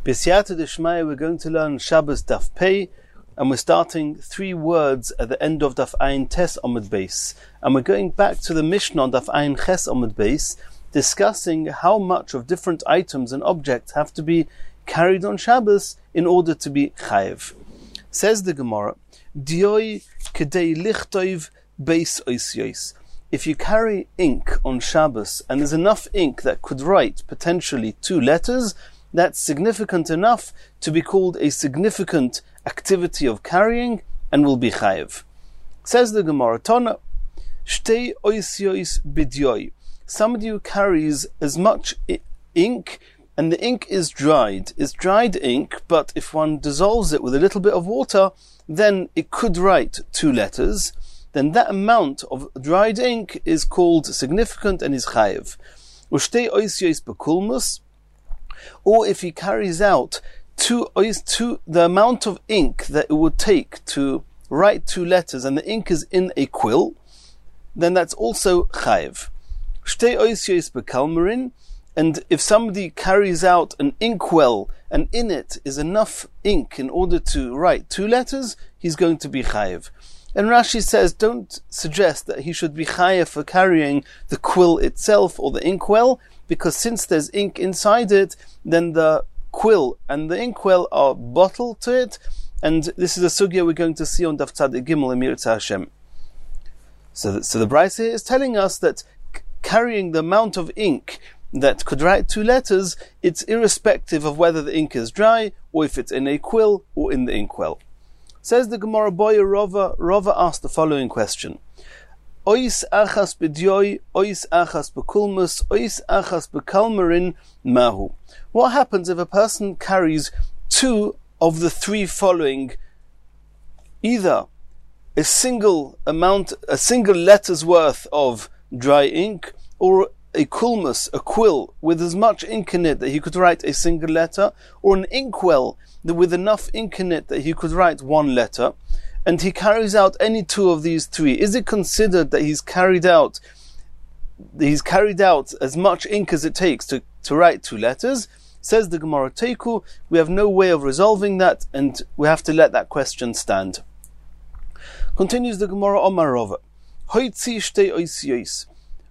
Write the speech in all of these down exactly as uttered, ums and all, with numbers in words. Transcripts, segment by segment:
B'siyata d'shmaya, we're going to learn Shabbos Daf Pei, and we're starting three words at the end of Daf Ayin Tes Amud Beis. And we're going back to the Mishnah on Daf Ayin Ches Amud Beis, discussing how much of different items and objects have to be carried on Shabbos in order to be chayev. Says the Gemara, Dioi kedei lichtoiv beis oisyois. If you carry ink on Shabbos and there's enough ink that could write potentially two letters, that's significant enough to be called a significant activity of carrying and will be chayev. Says the Gemara, Tana, shtei oisyois bidyoi. Somebody who carries as much I- ink and the ink is dried. It's dried ink, but if one dissolves it with a little bit of water, then it could write two letters. Then that amount of dried ink is called significant and is chayev. Ushtei oisyois bekulmus. Or if he carries out two, two, the amount of ink that it would take to write two letters, and the ink is in a quill, then that's also chayev. Shtei oisyois bekalmarin. And if somebody carries out an inkwell and in it is enough ink in order to write two letters, he's going to be chayev. And Rashi says, don't suggest that he should be chayev for carrying the quill itself or the inkwell, because since there's ink inside it, then the quill and the inkwell are bottled to it, and this is a sugya we're going to see on Daf Tzadik Gimel Emir Hashem. So, that, so the Brisa here is telling us that c- carrying the amount of ink that could write two letters, it's irrespective of whether the ink is dry or if it's in a quill or in the inkwell. Says the Gemara, Boya Rava, Rava asked the following question. Ois achas b'dyoi, ois achas b'kulmus, ois achas b'kalmarin, mahu. What happens if a person carries two of the three following, either a single amount, a single letter's worth of dry ink, or a kulmus, a quill, with as much ink in it that he could write a single letter, or an inkwell with enough ink in it that he could write one letter, and he carries out any two of these three. Is it considered that he's carried out he's carried out as much ink as it takes to, to write two letters? Says the Gemara Teiku, we have no way of resolving that, and we have to let that question stand. Continues the Gemara, Omar Rava, Hoitzi shtei oisyois.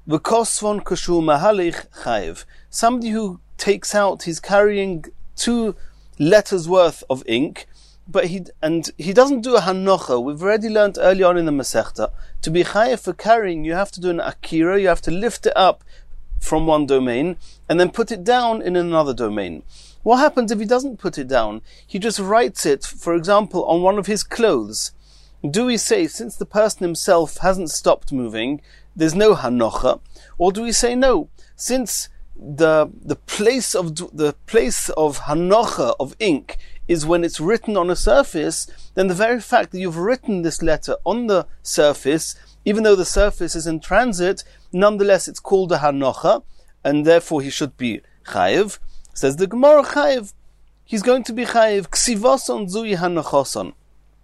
Somebody who takes out, he's carrying two letters worth of ink, but he and he doesn't do a hanocha. We've already learned early on in the Masechta, to be chayev for carrying, you have to do an akira, you have to lift it up from one domain and then put it down in another domain. What happens if he doesn't put it down? He just writes it, for example, on one of his clothes. Do we say, since the person himself hasn't stopped moving, there's no hanocha? Or do we say no? Since the the place of the place of hanocha of ink is when it's written on a surface, then the very fact that you've written this letter on the surface, even though the surface is in transit, nonetheless it's called a hanocha, and therefore he should be chayev. Says the Gemara, chayev. He's going to be chayev. Ksivoson zui hanochoson.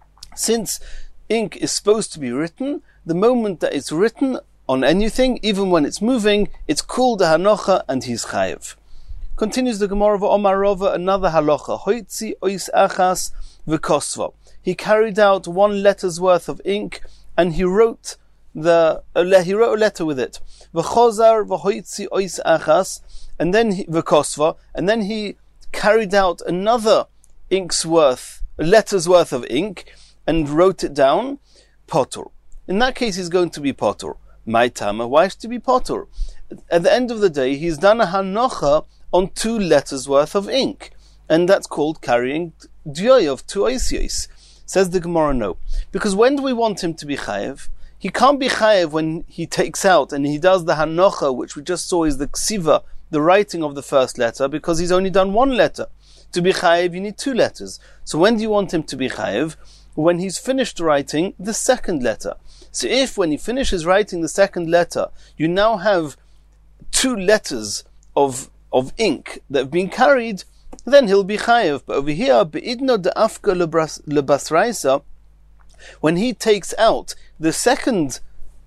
Since ink is supposed to be written, the moment that it's written on anything, even when it's moving, it's called a hanocha, and he's chayev. Continues the Gemara of Omar Rava, another halacha. Hoitzi ois achas v'kosva. He carried out one letter's worth of ink, and he wrote the uh, he wrote a letter with it. V'chozar v'hoitzi ois achas, and then he, v'kosva, and then he carried out another ink's worth, a letter's worth of ink, and wrote it down. Potur. In that case, he's going to be potur. My tama, why is to be potur? At the end of the day, he's done a hanocha on two letters worth of ink, and that's called carrying dyoy of two oisyois. Says the Gemara, no, because when do we want him to be chayev? He can't be chayev when he takes out and he does the hanocha, which we just saw is the ksiva, the writing of the first letter, because he's only done one letter. To be chayev, you need two letters. So when do you want him to be chayev? When he's finished writing the second letter. So if when he finishes writing the second letter, you now have two letters of of ink that have been carried, then he'll be chayev. But over here, be'idno de'afka lebasraisa, when he takes out the second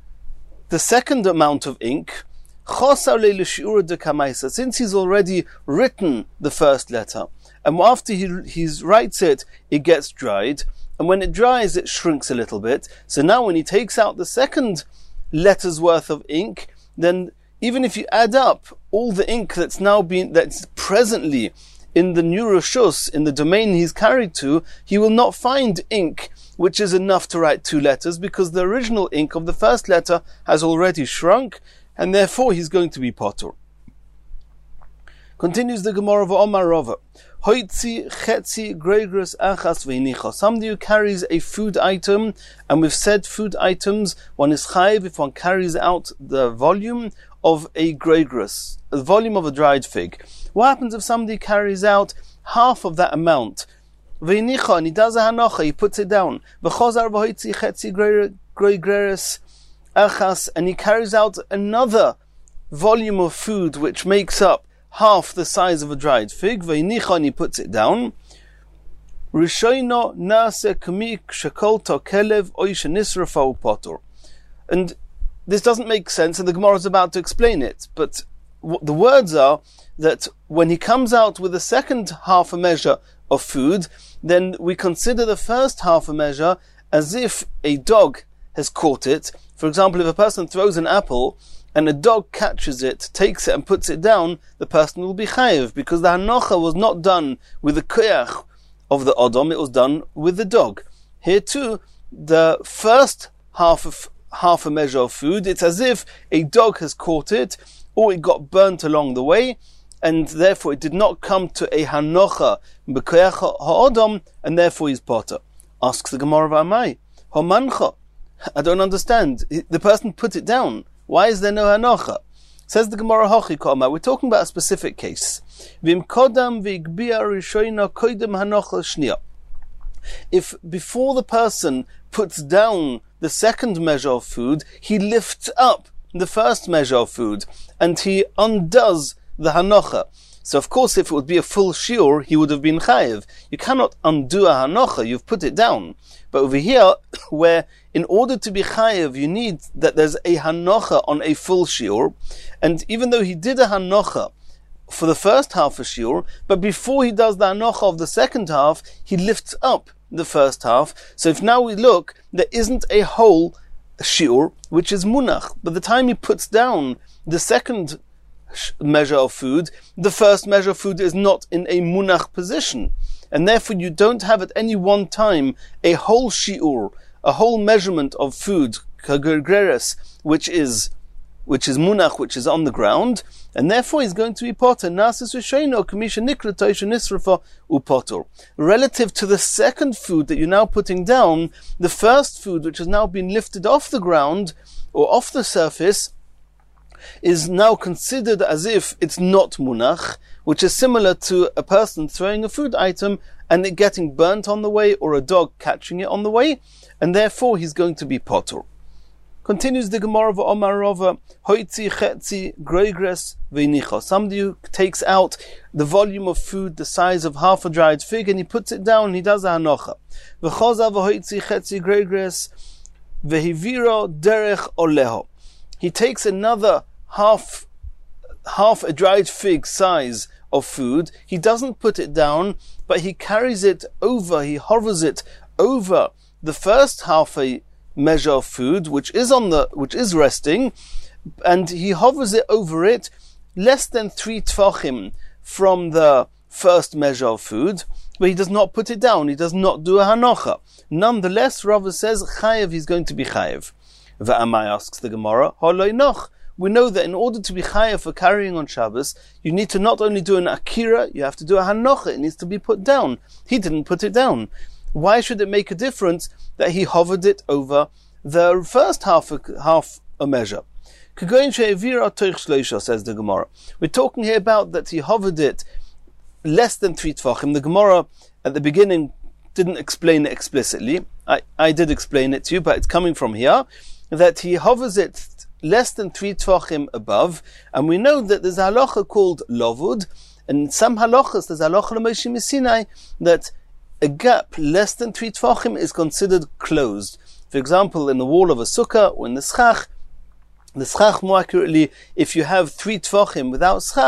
the second amount of ink, since he's already written the first letter and after he he writes it, it gets dried, and when it dries, it shrinks a little bit. So now when he takes out the second letter's worth of ink, then even if you add up all the ink that's now been, that's presently in the new Rishus, in the domain he's carried to, he will not find ink which is enough to write two letters, because the original ink of the first letter has already shrunk, and therefore he's going to be potter. Continues the Gemara of Omar Rava. Hoitzi chetzi gregres achas veinicha. Somebody who carries a food item, and we've said food items, one is chayiv if one carries out the volume of a gregres, the volume of a dried fig. What happens if somebody carries out half of that amount? Veinicha, and he does a hanocha, he puts it down. V'chozar v'hoitzi chetzi gregres achas, and he carries out another volume of food which makes up half the size of a dried fig, veinicha, and he puts it down. Rishoino nase kamik shekolto kelev oisha nisrafa upotor. And this doesn't make sense, and the Gemara is about to explain it, but w- the words are that when he comes out with the second half a measure of food, then we consider the first half a measure as if a dog has caught it. For example, if a person throws an apple, and a dog catches it, takes it and puts it down, the person will be chayiv, because the hanocha was not done with the koyach of the odom, it was done with the dog. Here too, the first half of half a measure of food, it's as if a dog has caught it, or it got burnt along the way, and therefore it did not come to a hanocha b'koyach ha'odom, and therefore he's potter. Asks the Gemara of Amai, Homancha, I don't understand. The person put it down. Why is there no hanocha? Says the Gemara Hochi Koma, we're talking about a specific case. Vim kodam v'igbia rishoina koidem hanocha shnia. If before the person puts down the second measure of food, he lifts up the first measure of food, and he undoes the hanocha. So of course, if it would be a full shiur, he would have been chayiv. You cannot undo a hanocha, you've put it down. But over here, where in order to be chayiv, you need that there's a hanocha on a full shiur, and even though he did a hanocha for the first half of shiur, but before he does the hanocha of the second half, he lifts up the first half. So if now we look, there isn't a whole shiur, which is munach. By the time he puts down the second measure of food, the first measure of food is not in a munach position, and therefore you don't have at any one time a whole shiur, a whole measurement of food, kagreres, which is which is munach, which is on the ground, and therefore he's going to be potter. Nasis v'sheino kamisha nikra toisha nisrafa upotor. Relative to the second food that you're now putting down, the first food which has now been lifted off the ground or off the surface is now considered as if it's not munach, which is similar to a person throwing a food item and it getting burnt on the way, or a dog catching it on the way, and therefore he's going to be potter. Continues the Gemara of Omar Rava, Hoitzi chetzi gregres veinicha. Somebody who takes out the volume of food the size of half a dried fig and he puts it down, he does a hanocha. V'choza v'hoitzi chetzi gregres vehiviro derech oleho. He takes another half half a dried fig size of food, he doesn't put it down, but he carries it over, he hovers it over the first half a measure of food, which is on the which is resting, and he hovers it over it less than three tvachim from the first measure of food, but he does not put it down, he does not do a hanocha. Nonetheless, Rava says chayev, he's going to be chayev. Va'amai, asks the Gemara, holoi noch. We know that in order to be chayev for carrying on Shabbos, you need to not only do an akira, you have to do a hanocha, it needs to be put down. He didn't put it down. Why should it make a difference that he hovered it over the first half a, half a measure? Says the Gemara. We're talking here about that he hovered it less than three tvachim. The Gemara at the beginning didn't explain it explicitly. I, I did explain it to you, but it's coming from here, that he hovers it less than three tvachim above, and we know that there's a halacha called lovud, and in some halachas there's a halacha l'Moshe Missinai that a gap less than three tvachim is considered closed. For example, in the wall of a sukkah or in the schach, the schach more accurately, if you have three tvachim without schach,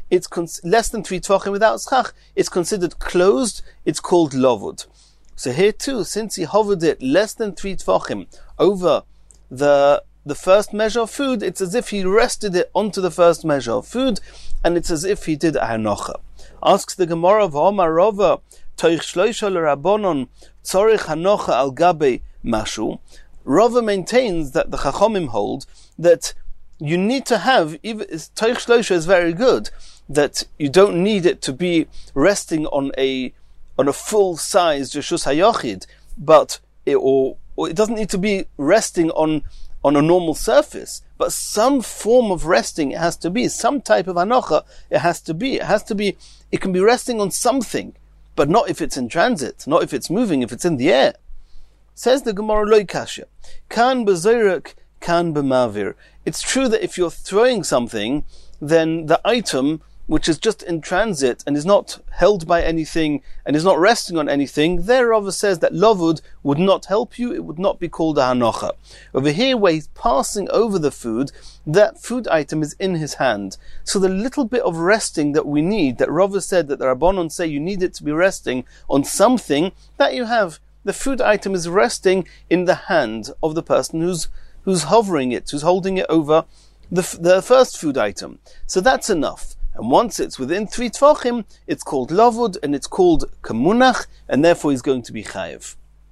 it's cons- less than three tvachim without schach, it's considered closed, it's called lovud. So here too, since he hovered it less than three tvachim over the the first measure of food, it's as if he rested it onto the first measure of food, and it's as if he did a hanocha. Asks the Gemara of Omar Rava, Toich shloisha l'rabonon tzorich hanocha al gabe mashu. Rava maintains that the Chachomim hold that you need to have, even Toich shloisha is very good, that you don't need it to be resting on a on a full-sized Reshus HaYochid, but it, or, or it doesn't need to be resting on on a normal surface, but some form of resting it has to be, some type of anocha it has to be. It has to be, it can be resting on something, but not if it's in transit, not if it's moving, if it's in the air. Says the Gemara Loi Kasha, Kan b'zoyrek, kan b'mavir. It's true that if you're throwing something, then the item, which is just in transit and is not held by anything and is not resting on anything, there Rava says that lovud would not help you, it would not be called a hanocha. Over here, where he's passing over the food, that food item is in his hand. So the little bit of resting that we need, that Rava said that the Rabbanon say you need it to be resting on something, that you have. The food item is resting in the hand of the person who's who's hovering it, who's holding it over the, the first food item. So that's enough. And once it's within three tvachim, it's called lavud, and it's called kamunach, and therefore he's going to be chayiv.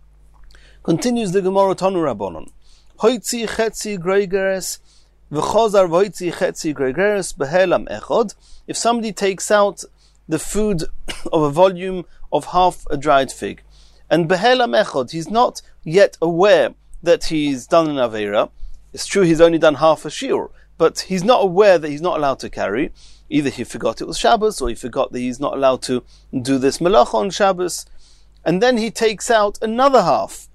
Continues the Gemara Tanu Rabbanon. Hoitzi chetzi greigeres, v'chozar v'hoitzi chetzi greigeres behelam echod. If somebody takes out the food of a volume of half a dried fig, and behelam echod, he's not yet aware that he's done an aveira. It's true he's only done half a shiur, but he's not aware that he's not allowed to carry. Either he forgot it was Shabbos, or he forgot that he's not allowed to do this malacha on Shabbos. And then he takes out another half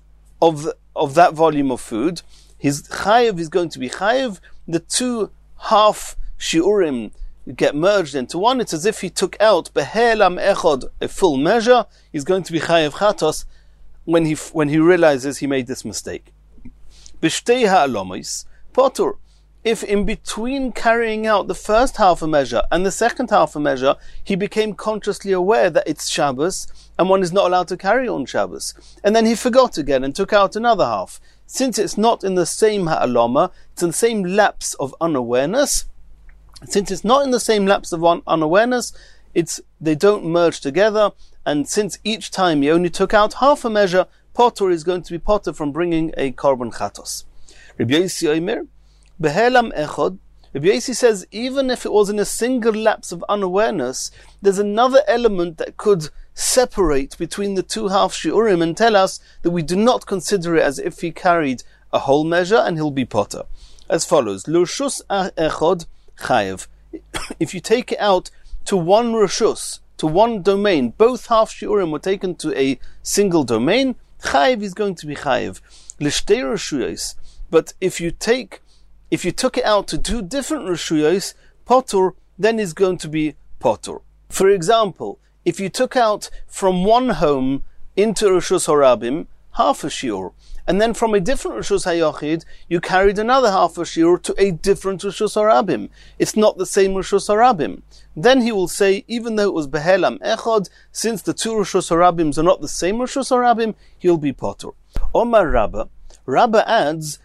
of the, of that volume of food. His chayiv is going to be chayiv. The two half shiurim get merged into one. It's as if he took out behelam echod, a full measure. He's going to be chayiv chatos when he when he realizes he made this mistake. B'shtei ha'alomis potur. If in between carrying out the first half a measure and the second half a measure, he became consciously aware that it's Shabbos and one is not allowed to carry on Shabbos, and then he forgot again and took out another half. Since it's not in the same ha'aloma, it's in the same lapse of unawareness. Since it's not in the same lapse of unawareness, it's they don't merge together. And since each time he only took out half a measure, potter is going to be potter from bringing a korban chatos. Rabbi Yossi Omer, Behelam echod. Rabbi Yossi says even if it was in a single lapse of unawareness, there's another element that could separate between the two half shiurim and tell us that we do not consider it as if he carried a whole measure and he'll be potter. As follows: L'rshus echod chayev. If you take it out to one reshus, to one domain, both half shiurim were taken to a single domain, chayev is going to be chayev. L'shtei reshuyos. But if you take If you took it out to two different reshuyos, potur, then is going to be potur. For example, if you took out from one home into Reshus Harabim, half a shiur, and then from a different Reshus HaYochid, you carried another half a shiur to a different Reshus Harabim. It's not the same Reshus Harabim. Then he will say, even though it was Behelam Echod, since the two Reshus Harabims are not the same Reshus Harabim, he'll be potur. Omar Rabbah, Rabbah adds,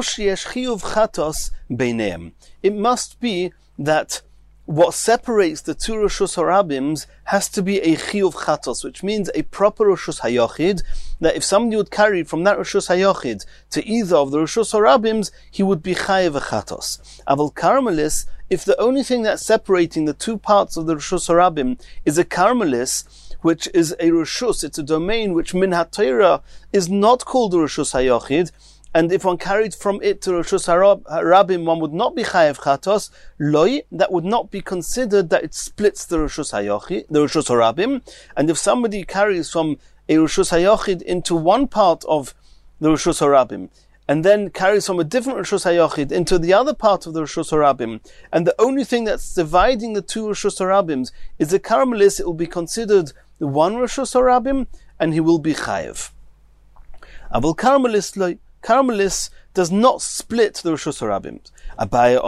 it must be that what separates the two Reshus Harabims has to be a chiyuv chatos, which means a proper Reshus Hayochid, that if somebody would carry from that Reshus Hayochid to either of the Reshus Harabims, he would be chayiv chatos. Aval karmelis, if the only thing that's separating the two parts of the Reshus Harabim is a karmelis, which is a Reshus, it's a domain which min ha-Torah is not called a Reshus HaYochid, and if one carried from it to Reshus HaRabim, one would not be Chayev Chatos, Loi, that would not be considered that it splits the Reshus HaYochid, the Reshus HaRabim, and if somebody carries from a Reshus HaYochid into one part of the Reshus HaRabim, and then carries from a different Reshus HaYochid into the other part of the Reshus HaRabim, and the only thing that's dividing the two Reshus HaRabims is the Karmelis, it will be considered the one Reshus Harabim, and he will be chayev. Aval Karmelis, Karmelis does not split the Reshus Harabim. Abaye Omar,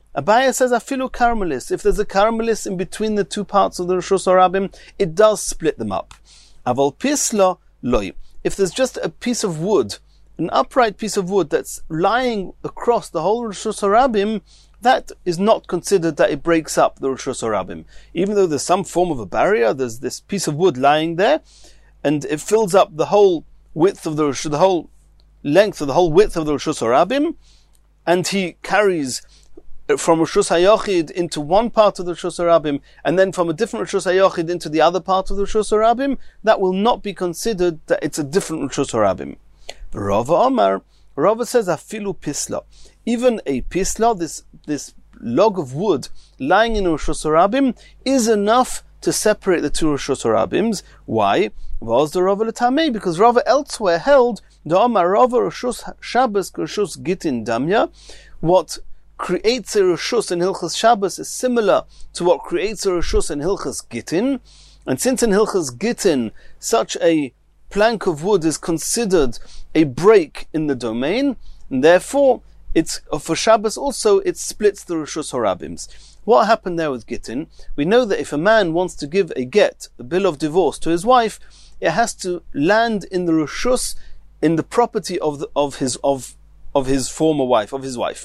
Abaye says afilu karmelis. If there's a karmelis in between the two parts of the Rishus Harabim, it does split them up. Aval pisla loy. If there's just a piece of wood, an upright piece of wood that's lying across the whole Rishus Harabim, that is not considered that it breaks up the Rishus Harabim. Even though there's some form of a barrier, there's this piece of wood lying there, and it fills up the whole width of the the whole length of the whole width of the Rishus Harabim, and he carries from Rishus HaYochid into one part of the Rishus Harabim, and then from a different Rishus HaYochid into the other part of the Rishus Harabim, that will not be considered that it's a different Rishus Harabim. Rava Omar, Rava says afilu pisla. Even a pisla, this this log of wood lying in a Rishus Harabim, is enough to separate the two Rishus Harabims. Why? Was the Rava l'tamei? Because Rava elsewhere held the Omar Rava Rishus Shabbos Rishus Gitin Damya. What creates a Rishus in Hilchas Shabbos is similar to what creates a Rishus in Hilchas Gitin. And since in Hilchas Gitin such a plank of wood is considered a break in the domain, and therefore it's for Shabbos also it splits the Rishus Harabims. What happened there with Gittin? We know that if a man wants to give a get, a bill of divorce to his wife, it has to land in the Rishus, in the property of the, of his of of his former wife, of his wife.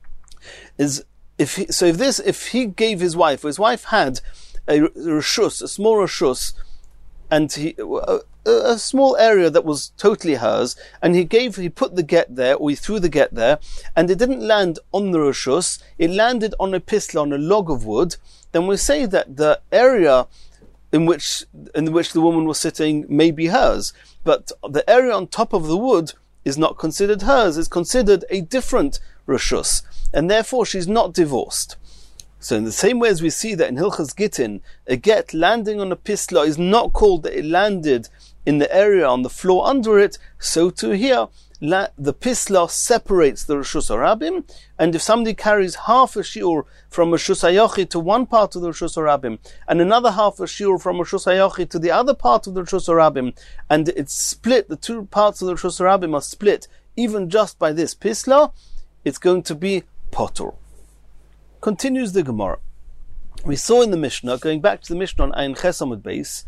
Is if he, so if this if he gave his wife, or his wife had a Rishus, a small Rishus, and he a, a small area that was totally hers, and he gave, he put the get there, or he threw the get there, and it didn't land on the Rishus, it landed on a pisla, on a log of wood, then we say that the area in which in which the woman was sitting may be hers, but the area on top of the wood is not considered hers, it's considered a different Rishus, and therefore she's not divorced. So in the same way as we see that in Hilchas Gittin, a get landing on a pisla is not called that it landed in the area on the floor under it, so too here, la, the pisla separates the Rishus Harabim, and if somebody carries half a shiur from Rishus HaYochid to one part of the Rishus Harabim, and another half a shiur from Rishus HaYochid to the other part of the Rishus Harabim, and it's split, the two parts of the Rishus Harabim are split, even just by this pisla, it's going to be potur. Continues the Gemara. We saw in the Mishnah, going back to the Mishnah on Ayin Ches Amud Beis,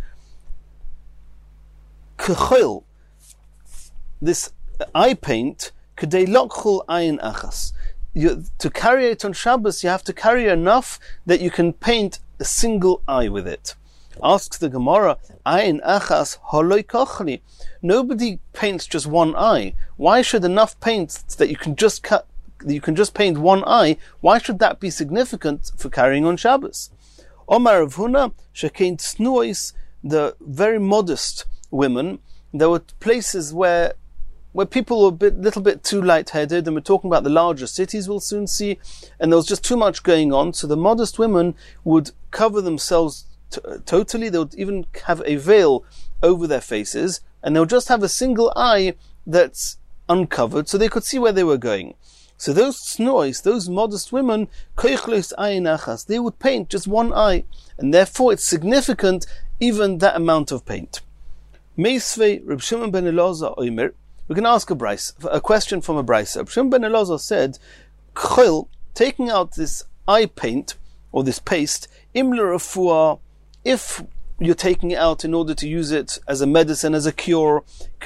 Kechil, this eye paint, Kedei Lokchul Ayin Achas. You, to carry it on Shabbos, you have to carry enough that you can paint a single eye with it. Asks the Gemara, Ayin Achas Holoi Kochli. Nobody paints just one eye. Why should enough paint that you can just cut you can just paint one eye, why should that be significant for carrying on Shabbos? Omar Rav Huna, Shekein Tznuos, the very modest women, there were places where where people were a bit, little bit too light-headed, and we're talking about the larger cities we'll soon see, and there was just too much going on, so the modest women would cover themselves t- totally, they would even have a veil over their faces, and they would just have a single eye that's uncovered, so they could see where they were going. So those snois, those modest women, they would paint just one eye, and therefore it's significant even that amount of paint. Meisvei Reb Shimon ben Elazar Omer. We can ask a brais, a question from a brais. Reb Shimon ben Elazar said, "Chil, taking out this eye paint or this paste, imler refuah, if you're taking it out in order to use it as a medicine, as a cure,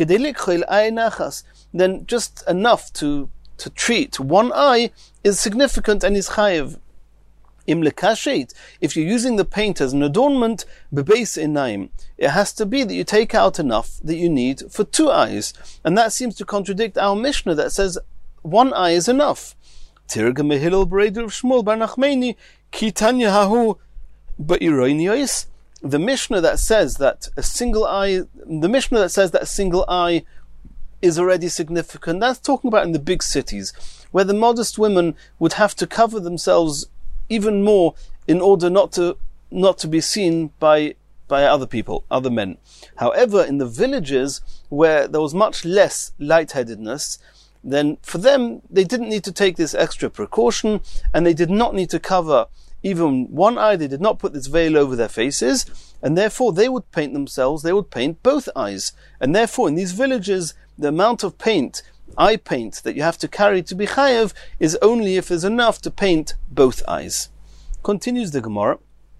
then just enough to to treat one eye is significant and is chayev. Im lekashet, if you're using the paint as an adornment, bebeis enaim, it has to be that you take out enough that you need for two eyes, and that seems to contradict our Mishnah that says one eye is enough. Tirga mehilel b'reidur Shmuel bar Nachmeni ki tanya hahu ba'ironios. The Mishnah that says that a single eye, the Mishnah that says that a single eye is already significant, that's talking about in the big cities, where the modest women would have to cover themselves even more in order not to not to be seen by by other people, other men. However, in the villages where there was much less lightheadedness, then for them they didn't need to take this extra precaution, and they did not need to cover even one eye, they did not put this veil over their faces, and therefore they would paint themselves, they would paint both eyes. And therefore in these villages, the amount of paint eye paint that you have to carry to be chayev is only if there's enough to paint both eyes. Continues the Gemara.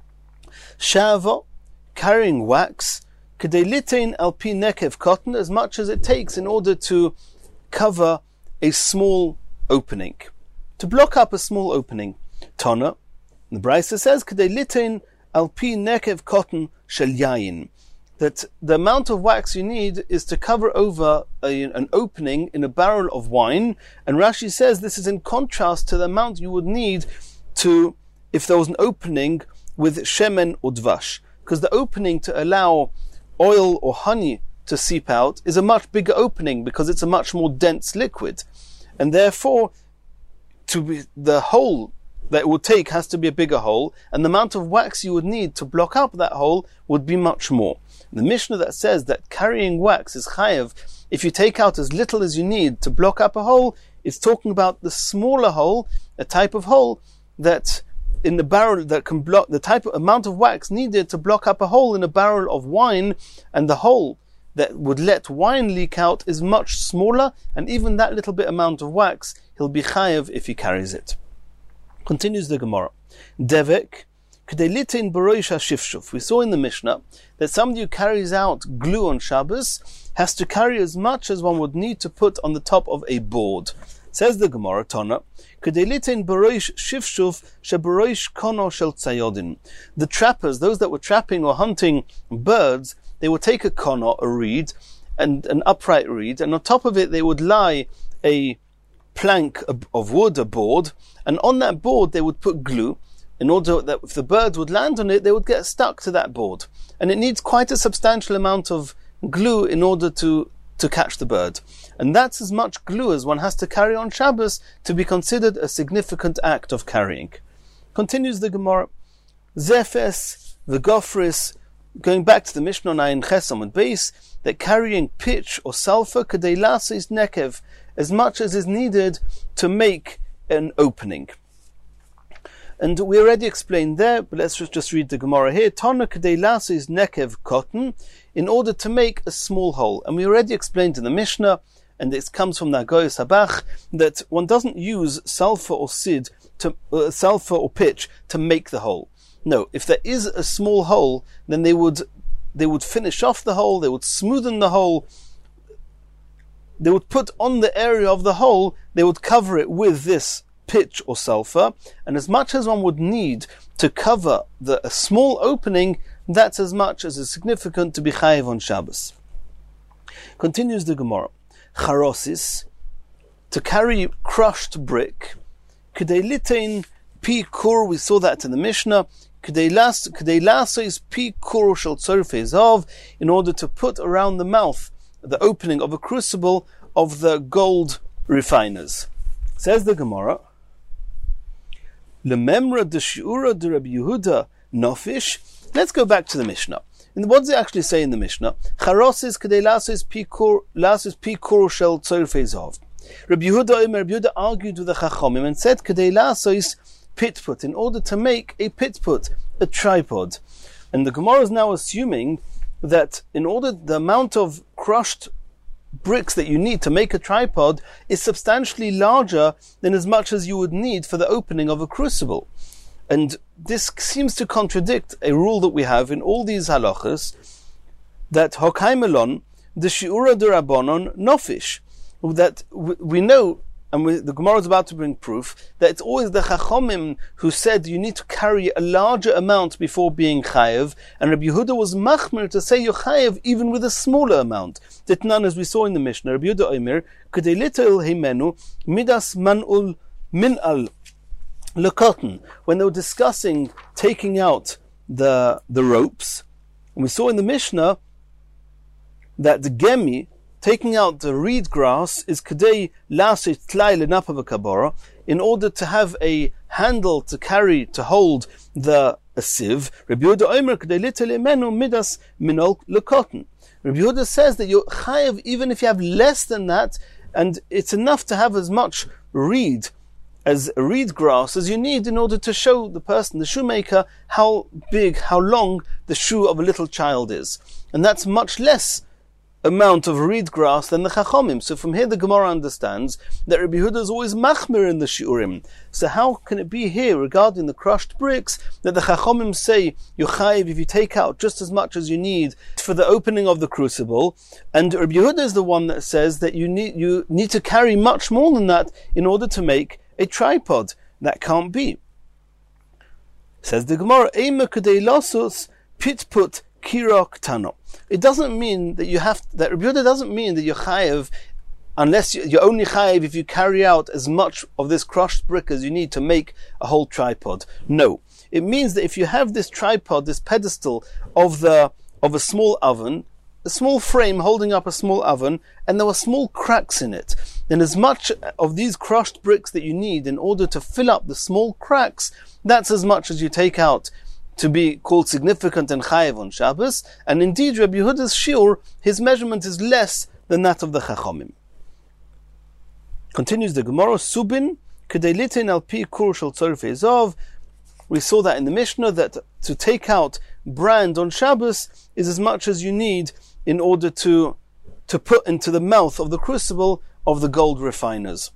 Shava, carrying wax, kedei litain al pi nekev cotton, as much as it takes in order to cover a small opening, to block up a small opening. Tana, the Brisa says, kedei litain al pi nekev cotton shel yayin, that the amount of wax you need is to cover over a, an opening in a barrel of wine, and Rashi says this is in contrast to the amount you would need to, if there was an opening with shemen or dvash, because the opening to allow oil or honey to seep out is a much bigger opening because it's a much more dense liquid, and therefore to be, the hole that it would take has to be a bigger hole, and the amount of wax you would need to block up that hole would be much more. The Mishnah that says that carrying wax is chayev if you take out as little as you need to block up a hole, it's talking about the smaller hole, a type of hole that in the barrel that can block the type of amount of wax needed to block up a hole in a barrel of wine, and the hole that would let wine leak out is much smaller, and even that little bit amount of wax he'll be chayev if he carries it. Continues the Gemara. Devek kedelitin baroisha shifshuf. We saw in the Mishnah that somebody who carries out glue on Shabbos has to carry as much as one would need to put on the top of a board. Says the Gemara, Tana, kedelitin baroish shifshuf shebaroish kono shel tzayodin. The trappers, those that were trapping or hunting birds, they would take a kono, a reed, and an upright reed, and on top of it they would lie a plank of wood, a board, and on that board they would put glue in order that if the birds would land on it, they would get stuck to that board. And it needs quite a substantial amount of glue in order to, to catch the bird. And that's as much glue as one has to carry on Shabbos to be considered a significant act of carrying. Continues the Gemara. Zephes, the Gofris, going back to the Mishnah Ayin Ches Amud Beis, that carrying pitch or sulfur, kedei lasis nekev, as much as is needed to make an opening. And we already explained there, but let's just, just read the Gemara here. Tana kedei lasis nekev cotton, in order to make a small hole. And we already explained in the Mishnah, and this comes from the Agoy Sabach, that one doesn't use sulfur or sid, to, uh, sulfur or pitch to make the hole. No, if there is a small hole, then they would they would finish off the hole, they would smoothen the hole, they would put on the area of the hole, they would cover it with this pitch or sulfur, and as much as one would need to cover the a small opening, that's as much as is significant to be chayiv on Shabbos. Continues the Gemara. Charosis, to carry crushed brick, kedei litain pi kur, we saw that in the Mishnah, kedei lasos pi kur shel tzorfei zav, in order to put around the mouth the opening of a crucible of the gold refiners. Says the Gemara, Lememra de shiura de Rabbi Yehuda nofish. Let's go back to the Mishnah. And what does it actually say in the Mishnah? Charosis kedei lasos pi kur lasos pi kur shel tzorfei zav. Rabbi Yehuda Omer, Rabbi Yehuda argued with the Chachomim and said kedei lasos pitput, in order to make a pitput, a tripod. And the Gemara is now assuming that in order the amount of crushed bricks that you need to make a tripod is substantially larger than as much as you would need for the opening of a crucible. And this seems to contradict a rule that we have in all these halachas, that hokaimelon, the shiura de rabbanon nofish, that we know, and we, the Gemara is about to bring proof, that it's always the Chachomim who said you need to carry a larger amount before being chayev, and Rabbi Yehuda was machmir to say you're chayev even with a smaller amount. That none, as we saw in the Mishnah, Rabbi Yehuda Omer, kedei litel heimenu midas manul minal lekotten, when they were discussing taking out the the ropes, and we saw in the Mishnah that the gemi, taking out the reed grass, is kedei lasit tlai lenapava kabara, in order to have a handle to carry, to hold the a sieve. Rabbi Yehuda Omer kedei litel imenu midas minol lekotten. Rabbi Yehuda says that you're chayev even if you have less than that, and it's enough to have as much reed, as reed grass as you need in order to show the person, the shoemaker, how big, how long the shoe of a little child is. And that's much less amount of reed grass than the Chachomim. So from here the Gemara understands that Rabbi Yehuda is always machmir in the shiurim. So how can it be here regarding the crushed bricks that the Chachomim say you're chayiv if you take out just as much as you need for the opening of the crucible, and Rabbi Yehuda is the one that says that you need you need to carry much more than that in order to make a tripod? That can't be. Says the Gemara, Eima kedei lasus pitput kirok tano. It doesn't mean that you have that Rabbi Yehuda doesn't mean that you're chayiv unless you, you're only chayiv if you carry out as much of this crushed brick as you need to make a whole tripod. No, it means that if you have this tripod, this pedestal of the of a small oven, a small frame holding up a small oven, and there were small cracks in it, then as much of these crushed bricks that you need in order to fill up the small cracks, that's as much as you take out to be called significant and chayiv on Shabbos. And indeed, Rabbi Yehuda's shiur, his measurement is less than that of the Chachomim. Continues the Gemara, Subin kedei litin al pi kur shel tzorfei zov. We saw that in the Mishnah that to take out brand on Shabbos is as much as you need in order to to put into the mouth of the crucible of the gold refiners.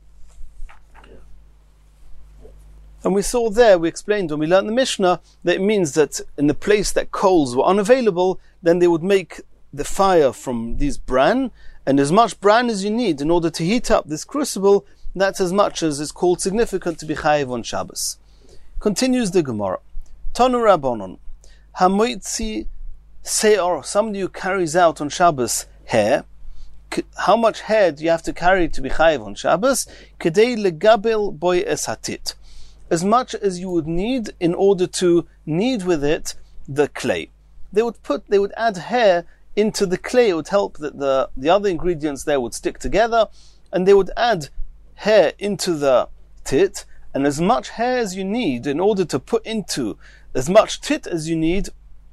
And we saw there, we explained when we learned the Mishnah, that it means that in the place that coals were unavailable, then they would make the fire from these bran, and as much bran as you need in order to heat up this crucible, that's as much as is called significant to be chayiv on Shabbos. Continues the Gemara. Tanu Rabbanon, hamoitzi seor, somebody who carries out on Shabbos hair. How much hair do you have to carry to be chayiv on Shabbos? Kedei legabel boy es hatit. As much as you would need in order to knead with it the clay. They would put, they would add hair into the clay. It would help that the, the other ingredients there would stick together, and they would add hair into the tit, and as much hair as you need in order to put into, as much tit as you need,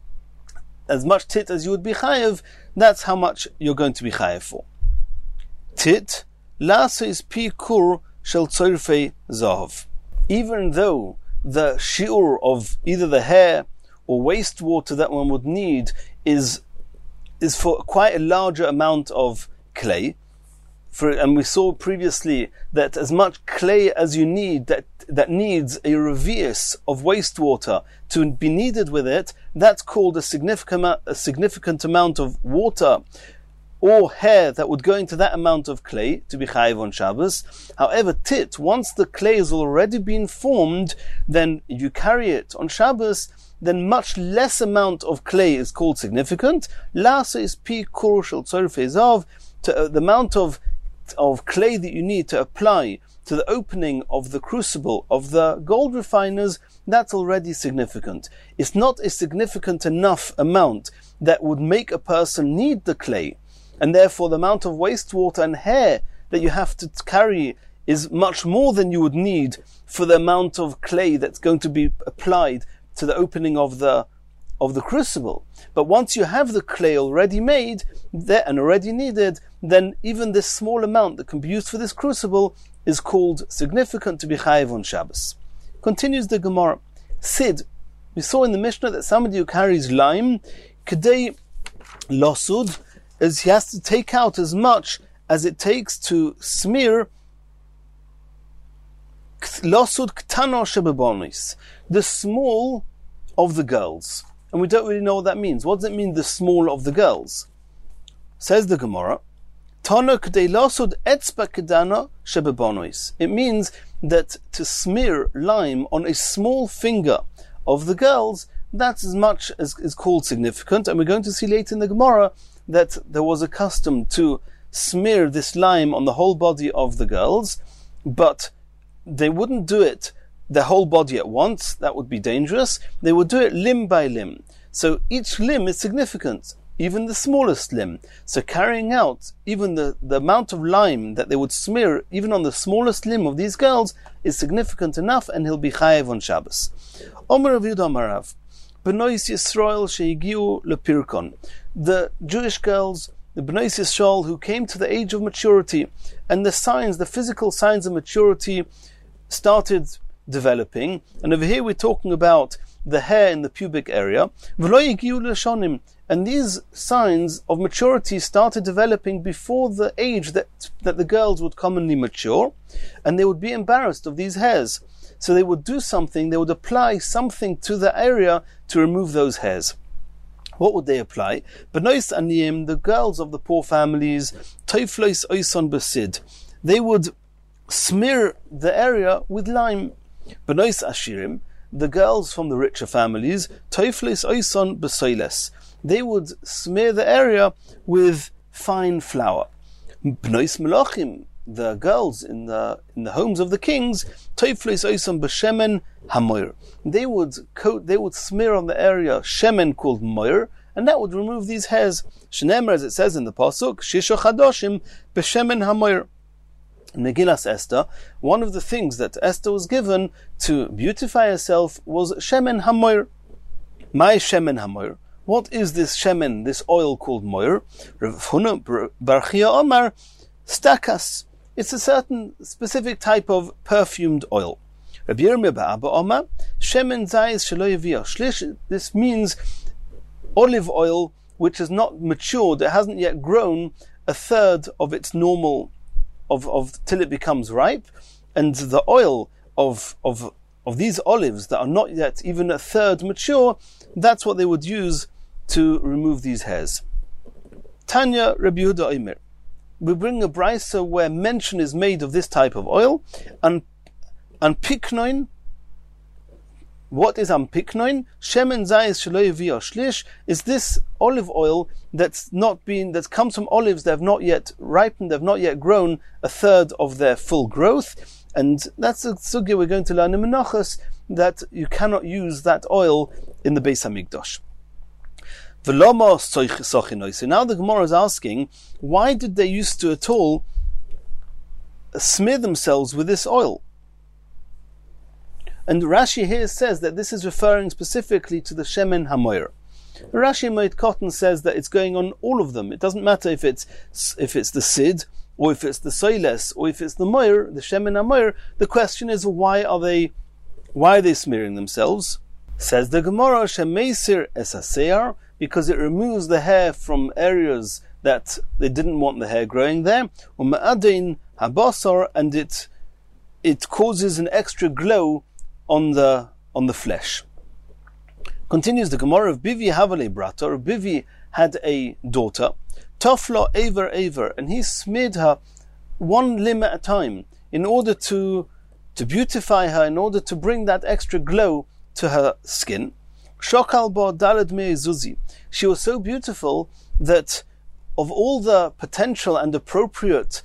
as much tit as you would be chayiv, that's how much you're going to be chayiv for. Tit, lasa is pi kur shel tzorfei zahav. Even though the shiur of either the hair or wastewater that one would need is is for quite a larger amount of clay, for, and we saw previously that as much clay as you need that that needs a revius of wastewater to be kneaded with it, that's called a significant a significant amount of water or hair that would go into that amount of clay to be chayiv on Shabbos. However, tit, once the clay has already been formed, then you carry it on Shabbos, then much less amount of clay is called significant. Lasa is pi kur shel tzorfei zav, to uh, the amount of of clay that you need to apply to the opening of the crucible of the gold refiners, that's already significant. It's not a significant enough amount that would make a person need the clay, and therefore the amount of wastewater and hair that you have to carry is much more than you would need for the amount of clay that's going to be applied to the opening of the of the crucible. But once you have the clay already made there and already needed, then even this small amount that can be used for this crucible is called significant to be chayiv on Shabbos. Continues the Gemara. Sid, we saw in the Mishnah that somebody who carries lime, kedei losud, is he has to take out as much as it takes to smear losud ktano shebebonis, the small of the girls. And we don't really know what that means. What does it mean, the small of the girls? Says the Gemara, Tano kedei losud etzba kedana shebebonis. It means that to smear lime on a small finger of the girls, that's as much as is called significant. And we're going to see later in the Gemara that there was a custom to smear this lime on the whole body of the girls, but they wouldn't do it the whole body at once. That would be dangerous. They would do it limb by limb. So each limb is significant, even the smallest limb. So carrying out even the, the amount of lime that they would smear even on the smallest limb of these girls is significant enough, and he'll be chayev on Shabbos. Omer Rav Yehuda Amarav, Benois Yisrael sheigiu lepirkon. The Jewish girls, the Benois Yisrael who came to the age of maturity, and the signs, the physical signs of maturity started developing. And over here we're talking about the hair in the pubic area. And And these signs of maturity started developing before the age that, that the girls would commonly mature, and they would be embarrassed of these hairs. So they would do something, they would apply something to the area to remove those hairs. What would they apply? Benois aniyim, the girls of the poor families, toiflois oison besid. They would smear the area with lime. Benois ashirim, the girls from the richer families, toiflois oison besoiles. They would smear the area with fine flour. Bnois melachim, the girls in the in the homes of the kings, toiflois oison beshemen hamoir. They would coat, they would smear on the area shemen called moir, and that would remove these hairs. Shenemer, as it says in the pasuk, shisho chadoshim beshemen hamoir. In Megillas Esther, one of the things that Esther was given to beautify herself was shemen hamoir. My shemen hamoir. What is this shemen, this oil called moir? Rav Huna bar Chia Omar, stakas. It's a certain specific type of perfumed oil. Rabbi Yirmiyah bar Abba Omar, shemen zayis shelo yavia shlish. This means olive oil which has not matured, it hasn't yet grown a third of its normal, of, of till it becomes ripe, and the oil of of of these olives that are not yet even a third mature, that's what they would use to remove these hairs. Tanya Rabbi Yehuda Omer. We bring a brisa where mention is made of this type of oil, and and piknoin. What is ampiknoin? Shemen zayis shelo yavia shlish is this olive oil that's not been that comes from olives that have not yet ripened, they've not yet grown a third of their full growth, and that's a sugya we're going to learn in Menachos, that you cannot use that oil in the Beis Hamikdash. So now the Gemara is asking, why did they used to at all smear themselves with this oil? And Rashi here says that this is referring specifically to the shemen hamoir. Rashi Moed Katan says that it's going on all of them. It doesn't matter if it's if it's the sid, or if it's the soiles, or if it's the moir, the shemen hamoir. The question is, why are they why are they smearing themselves? Says the Gemara, shemeisir esasear, because it removes the hair from areas that they didn't want the hair growing there. U'ma'adin habasar, and it it causes an extra glow on the on the flesh. Continues the Gemara, of Bivi Havale Brata, of Bivi had a daughter, Tofla Aver Aver, and he smeared her one limb at a time in order to to beautify her, in order to bring that extra glow to her skin. Shokal Ba Dalad Me Zuzi. She was so beautiful that of all the potential and appropriate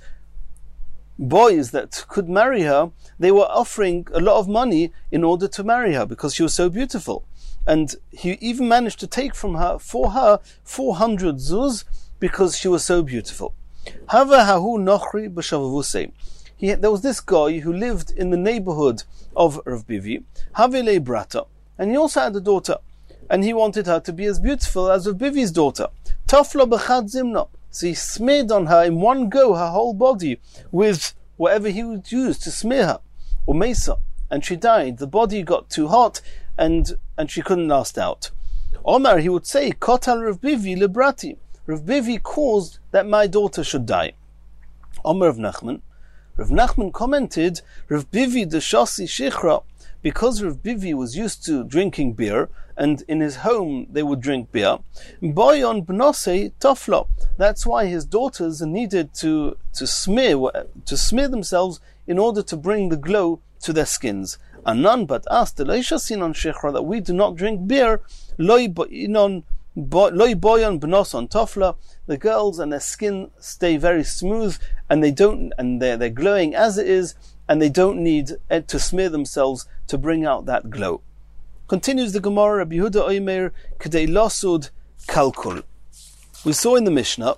boys that could marry her, they were offering a lot of money in order to marry her because she was so beautiful. And he even managed to take from her, for her, four hundred zuz because she was so beautiful. Hava hahu nochri b'shavavusei. He, there was this guy who lived in the neighborhood of Rav Bivi, Havile Brata, and he also had a daughter, and he wanted her to be as beautiful as Rav Bivi's daughter. Tafla b'chad zimna. So he smeared on her in one go her whole body with whatever he would use to smear her, or mesa, and she died. The body got too hot, and and she couldn't last out. Omar, he would say, Kotal Rav Bivi lebrati. Rav Bivi caused that my daughter should die. Omar of Nachman. Rav Nachman commented, Rav Bivi de Shasi Shichra, because Rav Bivi was used to drinking beer, and in his home they would drink beer. Boyon b'nosei toflo. That's why his daughters needed to to smear to smear themselves in order to bring the glow to their skins. And none but us, the leishasinon shechra, that we do not drink beer. Loi boyon boyon b'noson tofla. The girls and their skin stay very smooth, and they don't, and they're they're glowing as it is, and they don't need to smear themselves to bring out that glow. Continues the Gemara, Rabbi Yehuda Omer, Kedei Losud Kalkul. We saw in the Mishnah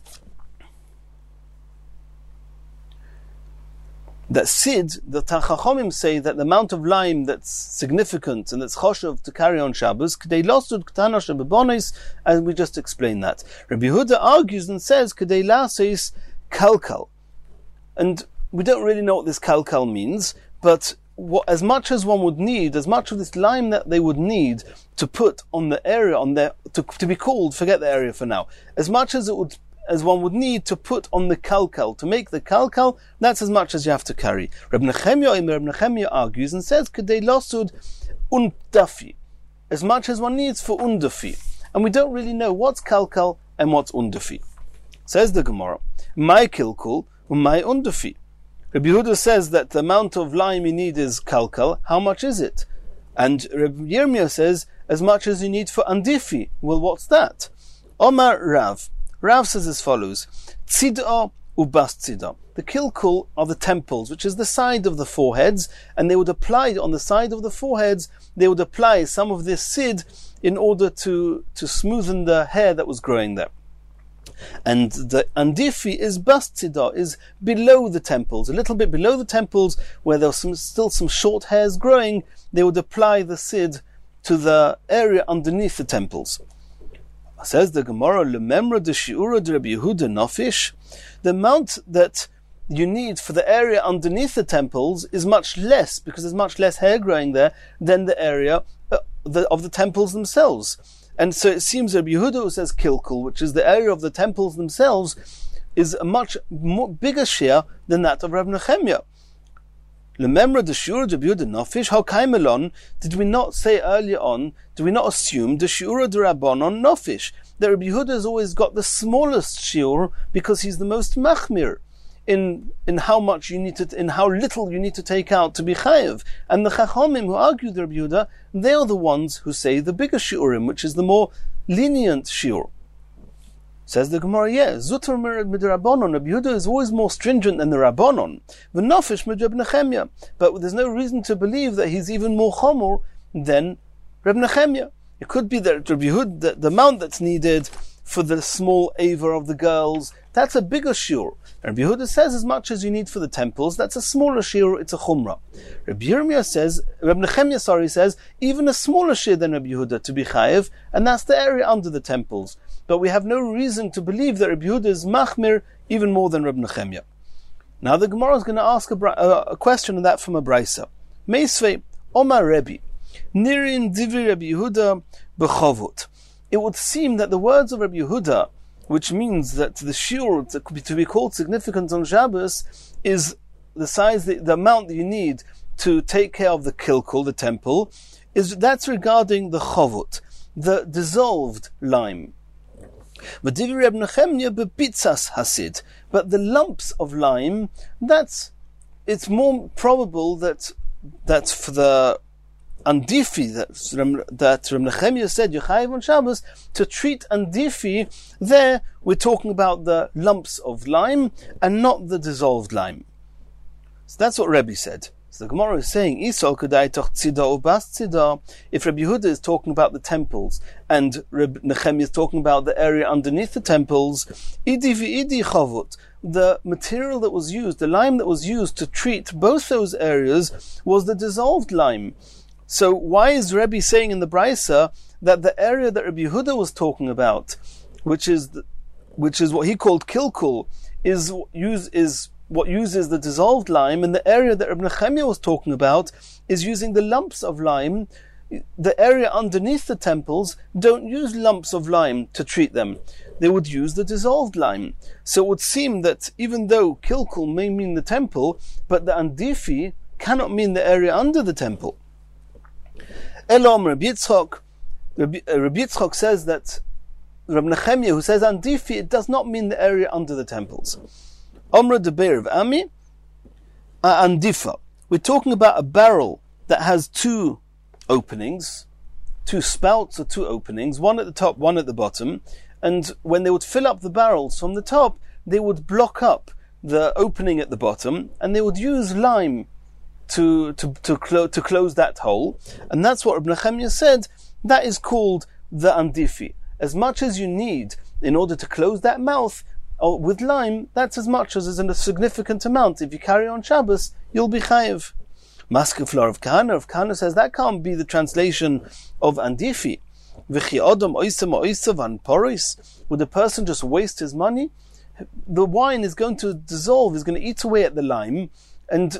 that Sid, the Chachomim say that the amount of lime that's significant and that's choshev to carry on Shabbos, Kedei Losud Ktana Shebebonis, and we just explained that. Rabbi Yehuda argues and says Kedei Laseis Kalkal. And we don't really know what this Kalkal means, but what, as much as one would need, as much of this lime that they would need to put on the area, on their, to, to be called, forget the area for now, as much as it would, as one would need to put on the kalkal, to make the kalkal, that's as much as you have to carry. Reb Nechemia, Reb Nechemia argues and says, Kedei losud undafi, as much as one needs for undafi. And we don't really know what's kalkal and what's undafi. Says the Gemara, my kilkul, my undafi. Rabbi Yehuda says that the amount of lime you need is kalkal. How much is it? And Rabbi Yirmiyah says, as much as you need for andifi. Well, what's that? Omar Rav. Rav says as follows, Tzid'ah ubas tzid'ah. The kilkul are the temples, which is the side of the foreheads, and they would apply on the side of the foreheads, they would apply some of this sid in order to, to smoothen the hair that was growing there. And the andifi is bastida, is below the temples, a little bit below the temples, where there was some, still some short hairs growing. They would apply the sid to the area underneath the temples. Says the Gemara, "Lememra de shiura de Rabbi Yehuda nafish." The amount that you need for the area underneath the temples is much less, because there's much less hair growing there than the area uh, the, of the temples themselves. And so it seems Rabbi Yehuda, who says kilkul, which is the area of the temples themselves, is a much more bigger share than that of Rabbi Nechemia. Remember the shiur Rabbi Yehuda nafish, how kaimelon, did we not say earlier on, do we not assume the shiur de rabbanon nafish, that Rabbi Yehuda has always got the smallest shiur because he's the most machmir in in how much you need to, in how little you need to take out to be chayev. And the Chachamim who argue the Rabbi Yehuda, they are the ones who say the bigger shiurim, which is the more lenient shiur. Says the Gemara, yeah, Zutar mid Rabbanon, Rabbi Yehuda is always more stringent than the Rabbanon. V'nafish mid Reb Nechemia, but there's no reason to believe that he's even more chomor than Reb Nechemia. It could be that Rabbi Yehuda, the, the amount that's needed for the small aver of the girls, that's a bigger shiur. Rabbi Yehuda says as much as you need for the temples, that's a smaller shiur, it's a chumrah. Rabbi Yirmiyah says, Rabbi Nechemia, sorry, says, even a smaller shiur than Rabbi Yehuda to be chayev, and that's the area under the temples. But we have no reason to believe that Rabbi Yehuda is machmir even more than Rabbi Nechemia. Now the Gemara is going to ask a, uh, a question on that from a brisa. Meisvei, Omar Rebbe, Nirin Divri Rabbi Yehuda B'chovot. It would seem that the words of Rabbi Yehuda, which means that the shiur to be, to be called significant on Shabbos, is the size, the, the amount that you need to take care of the kilkul, the temple, is that's regarding the chovot, the dissolved lime. But the lumps of lime, that's, it's more probable that that's for the andifi, that that Reb Nechemia said Yechayev on Shabbos, to treat andifi, there we're talking about the lumps of lime and not the dissolved lime. So that's what Rebbe said. So the Gemara is saying, Isol Kedai toch tzida ubas tzida. If Rabbi Yehuda is talking about the temples and Reb Nechemia is talking about the area underneath the temples, idi v'idi chavot, the material that was used, the lime that was used to treat both those areas was the dissolved lime. So why is Rebbe saying in the brisa that the area that Rabbi Yehuda was talking about, which is the, which is what he called kilkul, is use is what uses the dissolved lime, and the area that Reb Nechemia was talking about is using the lumps of lime? The area underneath the temples don't use lumps of lime to treat them. They would use the dissolved lime. So it would seem that even though kilkul may mean the temple, but the andifi cannot mean the area under the temple. Elom Rabbi Yitzchok, Rabbi, uh, Rabbi Yitzchok says that Reb Nechemia, who says andifi, it does not mean the area under the temples. Omra de Beir of Ami, uh, andifa. We're talking about a barrel that has two openings, two spouts or two openings, one at the top, one at the bottom, and when they would fill up the barrels from the top, they would block up the opening at the bottom, and they would use lime to to to, clo- to close that hole, and that's what Reb Nechemia said. That is called the andifi. As much as you need in order to close that mouth or with lime, that's as much as is in a significant amount. If you carry on Shabbos, you'll be chayev. Maskeflar of Kahana, of Kahana says that can't be the translation of andifi. V'chi odom oisem oisav anporis. Would a person just waste his money? The wine is going to dissolve, is going to eat away at the lime, and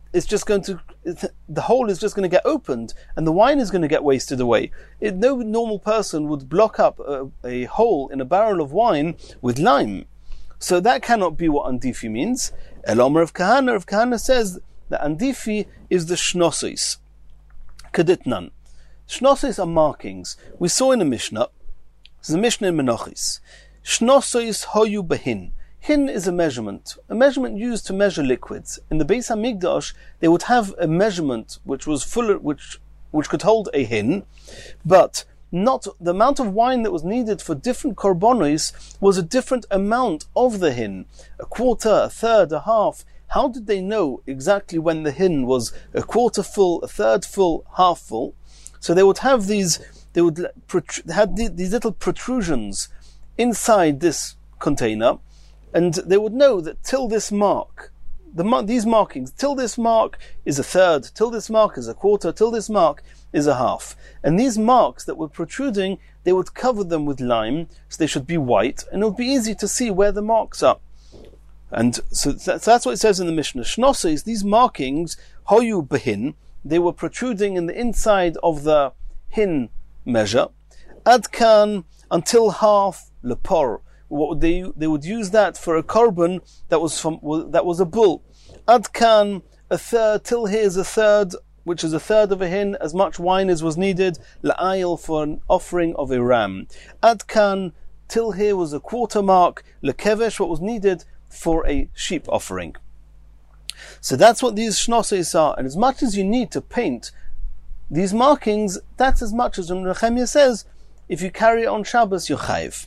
it's just going to, the hole is just going to get opened and the wine is going to get wasted away. It, no normal person would block up a, a hole in a barrel of wine with lime. So that cannot be what Andifi means. El Omer of Kahana, of Kahana says that Andifi is the shnosis. Keditnan. Shnosis are markings. We saw in the Mishnah, this is a Mishnah in Menachis. Shnosis hoyu behin. Hin is a measurement, a measurement used to measure liquids. In the Beis Hamikdash, they would have a measurement which was full, which which could hold a hin, but not the amount of wine that was needed for different korbanos was a different amount of the hin, a quarter, a third, a half. How did they know exactly when the hin was a quarter full, a third full, half full? So they would have these, they would have these little protrusions inside this container. And they would know that till this mark, the these markings, till this mark is a third, till this mark is a quarter, till this mark is a half. And these marks that were protruding, they would cover them with lime, so they should be white, and it would be easy to see where the marks are. And so that's, that's what it says in the Mishnah. Shnosis, these markings, hoyu behin, they were protruding in the inside of the hin measure, adkan, until half lepor. What would they they would use that for a korban that was from that was a bull. Adkan, a third, till here's a third, which is a third of a hin, as much wine as was needed. La'ayil, for an offering of a ram. Adkan, till here was a quarter mark. Lekevesh, what was needed for a sheep offering. So that's what these shnosis are, and as much as you need to paint these markings, that's as much as Nehemiah says. If you carry it on Shabbos, you're chayiv.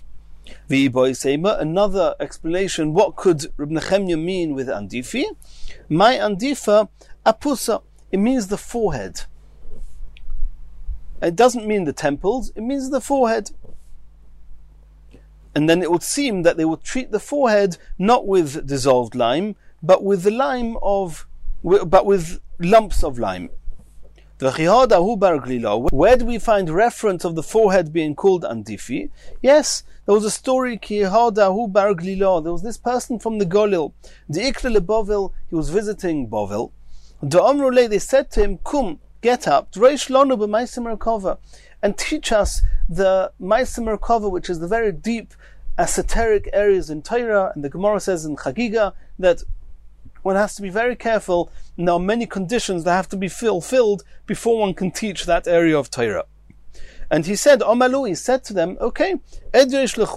Another explanation, what could Reb Nechemya mean with Andifi? My Andifa, apusa, it means the forehead. It doesn't mean the temples, it means the forehead. And then it would seem that they would treat the forehead not with dissolved lime, but with the lime of, but with lumps of lime. Where do we find reference of the forehead being called Andifi? Yes, there was a story, there was this person from the Golil, he was visiting Bovel. They said to him, Kum, get up, and teach us the Ma'aseh Merkava, which is the very deep esoteric areas in Torah. And the Gemara says in Chagiga that one has to be very careful, and there are many conditions that have to be fulfilled before one can teach that area of Torah. And he said, Omalu, he said to them, okay, I'll teach you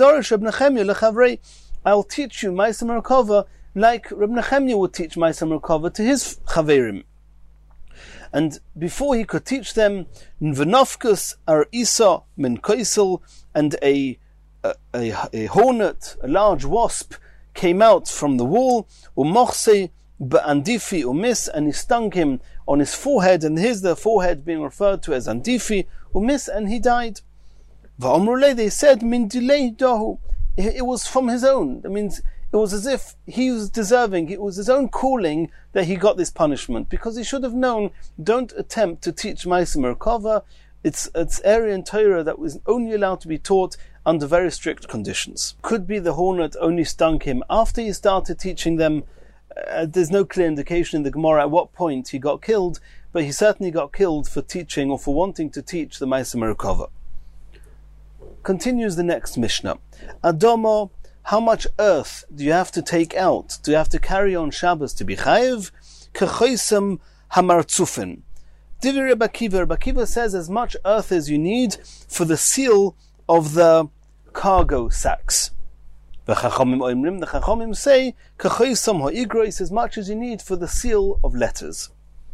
Ma'aseh Merkava like Reb Nechemya would teach Ma'aseh Merkava to his Chaverim. And before he could teach them, V'nafkus ar Isa min koisel, and a, a, a, a hornet, a large wasp, came out from the wall, umochse ba'andifi umis, and he stung him on his forehead, and here's the forehead being referred to as andifi umis, and he died. Va'omrule, they said, min dilei dahu, it was from his own. That means it was as if he was deserving, it was his own calling that he got this punishment, because he should have known, don't attempt to teach Ma'aseh Merkava. It's it's area in Torah that was only allowed to be taught under very strict conditions. Could be the hornet only stung him after he started teaching them. Uh, there's no clear indication in the Gemara at what point he got killed, but he certainly got killed for teaching or for wanting to teach the Ma'aseh Merkava. Continues the next Mishnah. Adomo, how much earth do you have to take out? Do you have to carry on Shabbos to be chayiv? Kechoisem hamartzufen. Divi Rebbe Akiva, Rebbe Akiva says as much earth as you need for the seal of the cargo sacks. The Chachamim the Chachamim say, Kechoisem ha'igros, as much as you need for the seal of letters.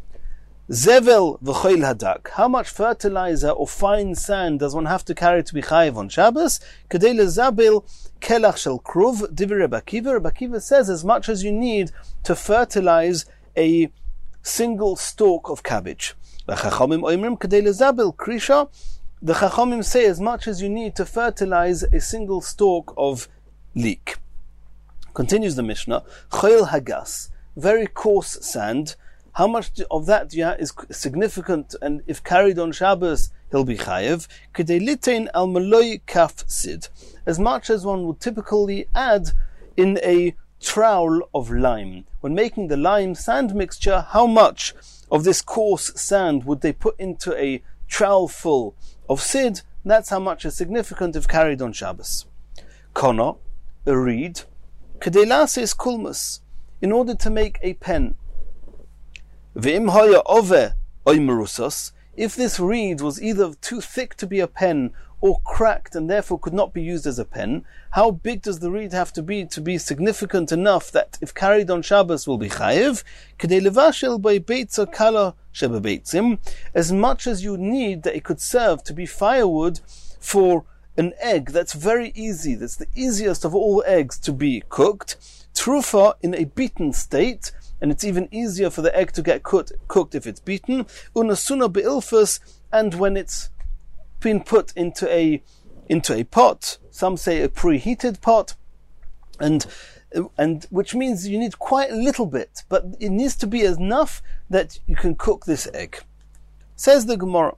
Zevel v'choil hadak. How much fertilizer or fine sand does one have to carry to be chayiv on Shabbos? Kedei lezabil kelach shel kruv. Divi Rebbe Akiva. Rebbe Akiva says as much as you need to fertilize a single stalk of cabbage. The Chachamim oimrim kedei lezabil krisha. The Chachamim say as much as you need to fertilize a single stalk of leek. Continues the Mishnah. Choil hagas, very coarse sand. How much of that is significant, and if carried on Shabbos, he'll be chayev? Kedei litein al maloi kaf sid, as much as one would typically add in a trowel of lime. When making the lime sand mixture, how much of this coarse sand would they put into a trowel full of sid? That's how much is significant if carried on Shabbos. Kona, a reed, kedelasis kulmus, in order to make a pen. V'im hoya ove oimerusas, if this reed was either too thick to be a pen or cracked and therefore could not be used as a pen, how big does the reed have to be to be significant enough that if carried on Shabbos will be chayiv? Kedei levashel by beitza kala shebebeitzim, as much as you need that it could serve to be firewood for an egg that's very easy, that's the easiest of all eggs to be cooked, trufa in a beaten state, and it's even easier for the egg to get cooked, cooked if it's beaten, unasuna beilfus, and when it's been put into a into a pot, some say a preheated pot, and and which means you need quite a little bit, but it needs to be enough that you can cook this egg. Says the Gemara,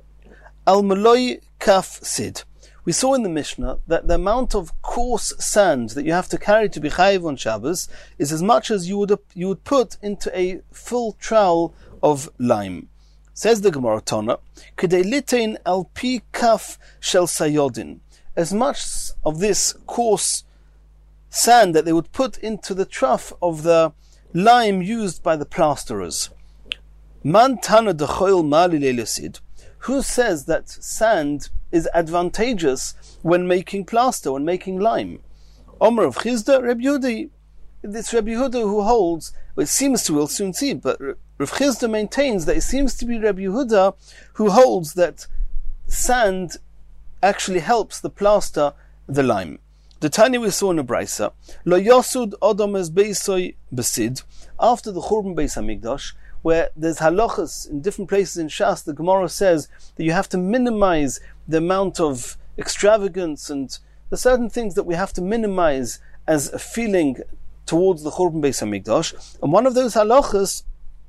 Al Maloi Kaf Sid. We saw in the Mishnah that the amount of coarse sand that you have to carry to be chayiv on Shabbos is as much as you would you would put into a full trowel of lime. Says the Gemara Tana, Kedei litein al pi kaf shel sayodin, as much of this coarse sand that they would put into the trough of the lime used by the plasterers. Man tana dechoil mali leilesid. Who says that sand is advantageous when making plaster, when making lime? Omer of Chizda, Reb Yehuda. It's Reb Yehuda who holds, well, it seems to, we'll soon see, but Reb Chizda maintains that it seems to be Reb Yehuda who holds that sand actually helps the plaster, the lime. The Tanya we saw in a Brisa, Lo Yosud Odom es Beisoy Besid, after the Churban Beis HaMikdash, where there's halachas in different places in Shas, the Gemara says that you have to minimize the amount of extravagance and the certain things that we have to minimize as a feeling towards the Churban Beis HaMikdash. And one of those halachas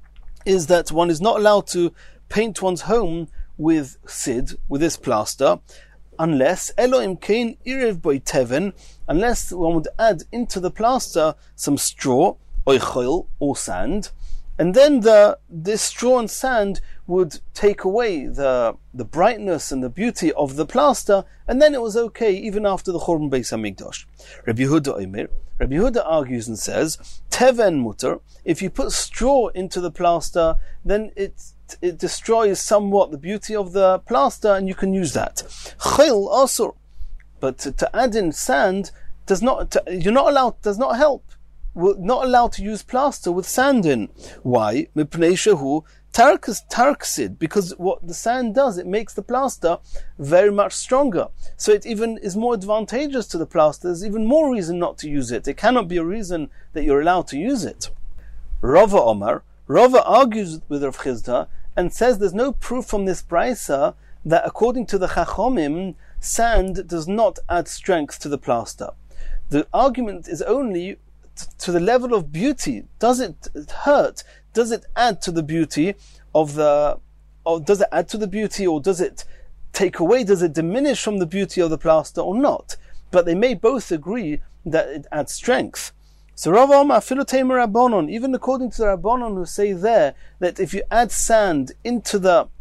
is that one is not allowed to paint one's home with sid, with this plaster, unless Elohim Kain Irev Boy Teven, unless one would add into the plaster some straw, oichol, or sand, and then the this straw and sand would take away the the brightness and the beauty of the plaster, and then it was okay even after the Churban Beis HaMikdash. Rabbi Yehuda Omer, Rabbi Yehuda argues and says, Teven mutter, if you put straw into the plaster, then it it destroys somewhat the beauty of the plaster, and you can use that. Chil asur, but to, to add in sand does not. To, you're not allowed. Does not help. We're not allowed to use plaster with sand in. Why? Mipnei shehu tarkas tarksid, because what the sand does, it makes the plaster very much stronger. So it even is more advantageous to the plaster. There's even more reason not to use it. It cannot be a reason that you're allowed to use it. Rava Omar, Rava argues with Rav Chizda and says there's no proof from this brisa that according to the Chachomim, sand does not add strength to the plaster. The argument is only to the level of beauty. Does it hurt? Does it add to the beauty of the, or does it add to the beauty, or does it take away, does it diminish from the beauty of the plaster or not? But they may both agree that it adds strength. So Rav Omar Filoteimer Rabbanon, even according to the Rabbanon who say there that if you add sand into the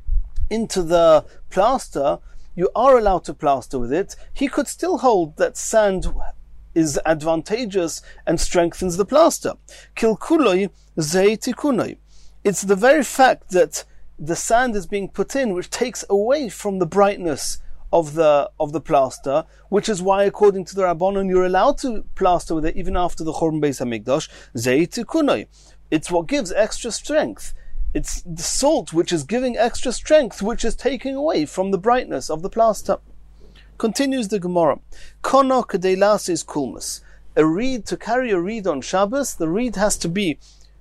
into the plaster, you are allowed to plaster with it, he could still hold that sand is advantageous and strengthens the plaster. Kilkuloi zeitikunoi. It's the very fact that the sand is being put in which takes away from the brightness of the of the plaster, which is why, according to the Rabbanon, you're allowed to plaster with it even after the Churban Beis HaMikdash. Zeitikunoi. It's what gives extra strength. It's the salt which is giving extra strength, which is taking away from the brightness of the plaster. Continues the Gemara. Kono kedeilas is kulmus. A reed, to carry a reed on Shabbos, the reed has to be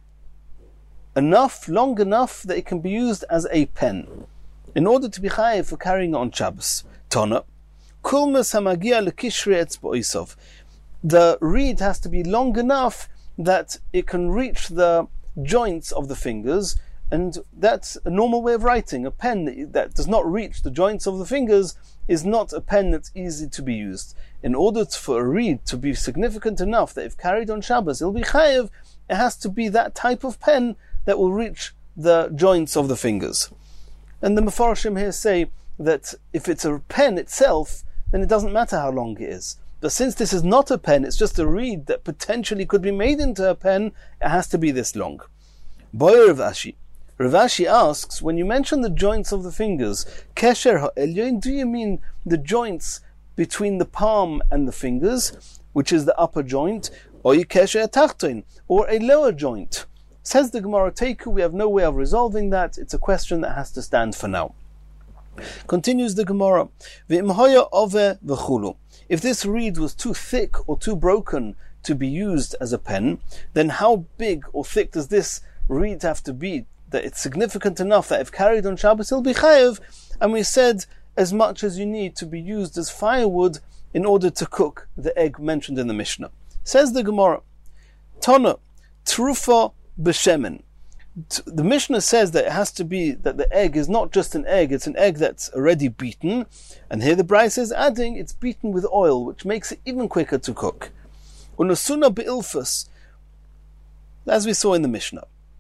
enough, long enough that it can be used as a pen, in order to be chayiv for carrying it on Shabbos. Tona. Kulmus hamagia lekishre etzboisov. The reed has to be long enough that it can reach the joints of the fingers, and that's a normal way of writing. A pen that does not reach the joints of the fingers is not a pen that's easy to be used. in order for a reed to be significant enough that if carried on Shabbos, it'll be chayev, it has to be that type of pen that will reach the joints of the fingers. And the Mefarshim here say that if it's a pen itself, then it doesn't matter how long it is. But since this is not a pen, it's just a reed that potentially could be made into a pen, it has to be this long. Boy Rav Ashi. Rav Ashi asks, when you mention the joints of the fingers, Kesher ha'elyon, do you mean the joints between the palm and the fingers, which is the upper joint, or Kesher ha'tachton, or a lower joint? Says the Gemara Teiku, we have no way of resolving that. It's a question that has to stand for now. Continues the Gemara, V'imhoya ove v'chulu. If this reed was too thick or too broken to be used as a pen, then how big or thick does this reed have to be that it's significant enough that if carried on Shabbos it'll be chayev? And we said as much as you need to be used as firewood in order to cook the egg mentioned in the Mishnah. Says the Gemara, Tana, trufa b'shemen. The Mishnah says that it has to be that the egg is not just an egg, it's an egg that's already beaten. And here the Braisa is adding it's beaten with oil, which makes it even quicker to cook. Unasuna be'ilfus, as we saw in the Mishnah.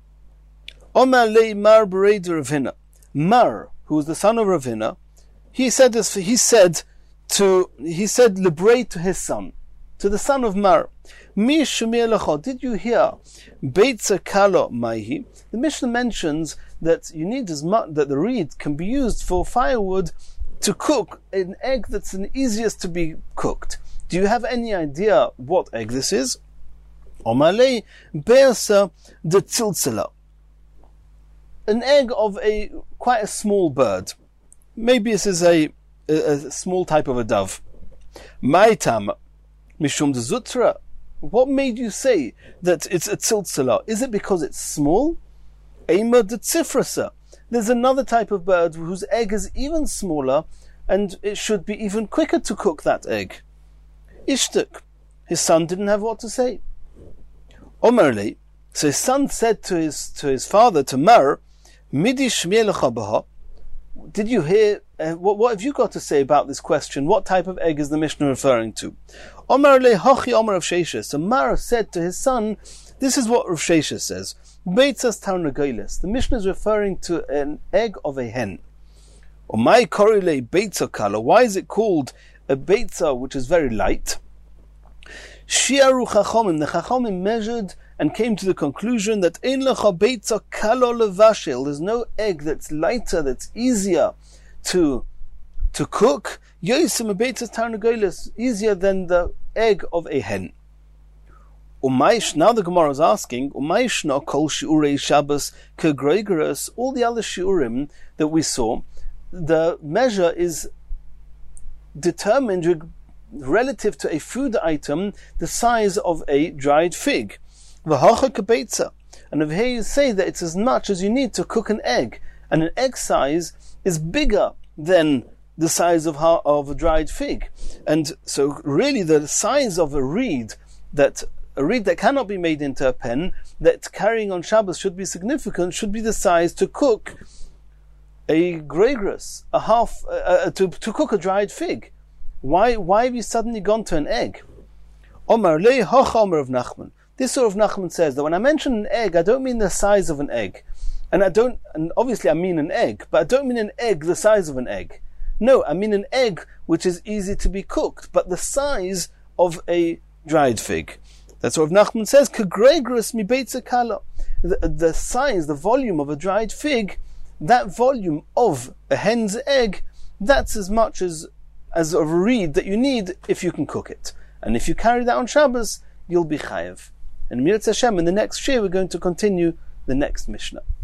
Omar lei Mar b'reid Ravina. Mar, who was the son of Ravina, he said this. He said to he said liberate to his son, to the son of Mar. Mi shumir lecha. Did you hear? Beitza kalo maihi. The Mishnah mentions that you need as much that the reed can be used for firewood to cook an egg that's the easiest to be cooked. Do you have any idea what egg this is? Omalei be'asa de tziltzela. An egg of a quite a small bird. Maybe this is a, a, a small type of a dove. Maitam mishum de zutra. What made you say that it's a tziltzela? Is it because it's small? Ema de tzifrasa. There's another type of bird whose egg is even smaller, and it should be even quicker to cook that egg. Ishtuk. His son didn't have what to say. Omerle. So his son said to his to his father, to Mar, Midi shmier lecha b'ha. Did you hear, uh, what, what have you got to say about this question? What type of egg is the Mishnah referring to? Omerle hachi omer Rav Sheshes. So Mar said to his son, this is what Rav Sheshes says. Beitzas tarnagoles. The Mishnah is referring to an egg of a hen. Omai korile beitza kala. Why is it called a beitza which is very light? Shiaru chachomim. The chachomim measured and came to the conclusion that ein lecha beitza kalo levashel. There's no egg that's lighter, that's easier to to cook. Yosim a beitzas tarnagoles, easier than the egg of a hen. Umaish, now the Gemara is asking, Umaishna kol shiurei Shabbos kegregoros, all the other shiurim that we saw, the measure is determined relative to a food item the size of a dried fig. V'hacha kebeitza. And over here you say that it's as much as you need to cook an egg, and an egg size is bigger than the size of, of a dried fig. And so really the size of a reed that A reed that cannot be made into a pen, that carrying on Shabbos should be significant, should be the size to cook a gregorus, a half, uh, uh, to, to cook a dried fig. Why why have you suddenly gone to an egg? Omar le hoch Omer of Nachman. This sort of Nachman says that when I mention an egg, I don't mean the size of an egg. And I don't, and obviously I mean an egg, but I don't mean an egg the size of an egg. No, I mean an egg which is easy to be cooked, but the size of a dried fig. That's what Nachman says, Kegregoros mi beitza kala. The size, the volume of a dried fig, that volume of a hen's egg, that's as much as, as a reed that you need if you can cook it. And if you carry that on Shabbos, you'll be chayev. And Mirz Hashem, in the next shir, we're going to continue the next Mishnah.